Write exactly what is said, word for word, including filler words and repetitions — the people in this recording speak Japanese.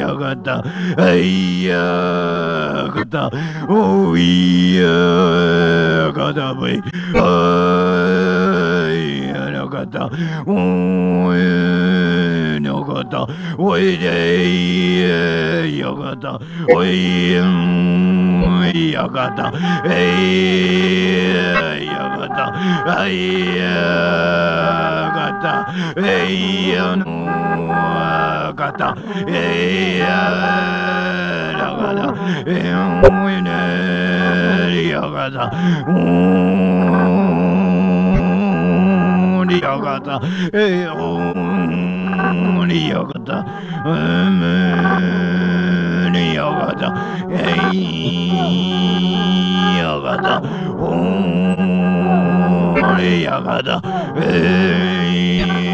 やがた、はいやがた、おいやがたぶい、はいやなかた、おいなかた、おいでやがた、おいやがた、えいやがた、はいやがた、えいやのがた、えいやらがた、えおいねやがた、おりやがた、えおりやがた、うんりやがた、えいやがた、おりやがた、えい